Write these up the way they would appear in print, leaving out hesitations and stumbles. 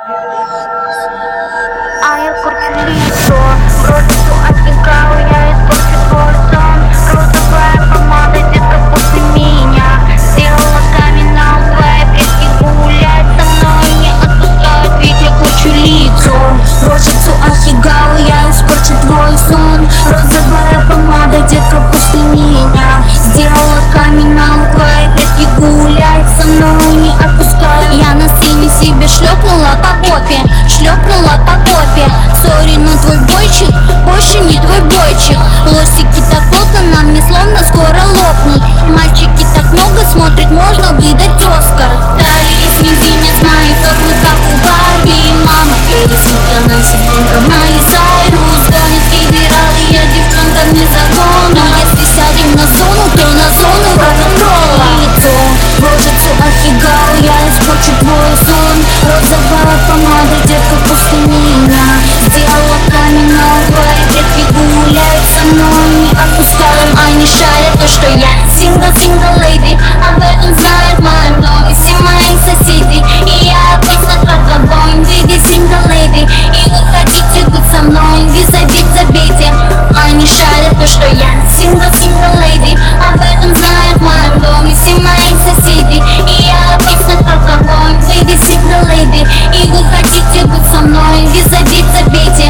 А я корчу лицо, бросицу отвлекаю, я испорчу твой сон. Розовая помада, детка, после меня сделала камин-аут, твои предки гулять со мной не отпускают, ведь я корчу лицо. Бросицу отвлекаю, я испорчу твой сон. Розовая помада, детка, после меня сделала камин-аут, твои предки гулять со мной не отпускают. Я на сцене себе шлепнула по попе, шлепнула по попе. Сори, но твой бойчик больше не твой бойчик. Лосики так плотно на мне, словно скоро лопнут. Мальчики так много смотрят, можно выдать Оскар. Дали свинец мои формы, как у Барби. Мама пересмотрела на секунду, мои Сайрус гонит федералы, я девчонка не загону. Но если сядем на зону, то на зону рок-н-ролла. Лицо, рожицу офигал, я испорчу твой сон. Розовая помада, детка, после меня сделала камин-аут, твои предки гуляют со мной не отпускают. Они шарят то, что я сингл леди, об этом знают в моем доме все мои соседи. И я опасна, как огонь, виде сингл леди. И вы хотите быть со мной, визави забейте. Они шарят то, что я сингл леди, об этом знают в моем доме все мои соседи. И я опасна, как огонь, виде сингл леди. И вы хотите быть со мной, визави забейте.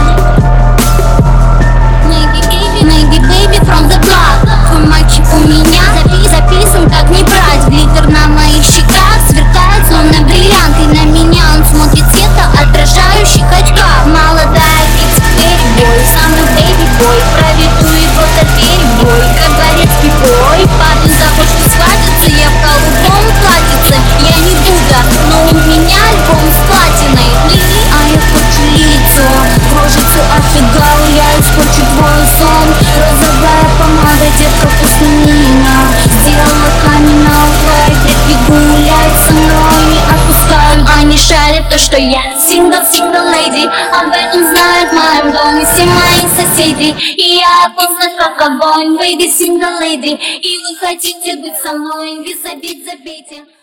Maybe baby from the block. Твой мальчик у меня записан, как не брать. Глиттер на моих щеках сверкает, словно бриллианты. На меня он смотрит цвета отражающих очках. Молодая бой, самый baby boy. Проведу его до перебой, как дворецкий бой. Парень захочет свадиться, я в голубом платьице. Я не Буда, но у меня альбом с платиной. А я хочу лицо, рожицу офигал, я испорчу твой сон. Розовая помада, детка, после меня сделала камин-аут, твои предки гуляют со мной не отпускают. Они шарят то, что я сингл леди, об этом знают в моем доме все мои соседи. И я опасна, как огонь, baby сингл леди. И вы хотите быть со мной, визави забейте.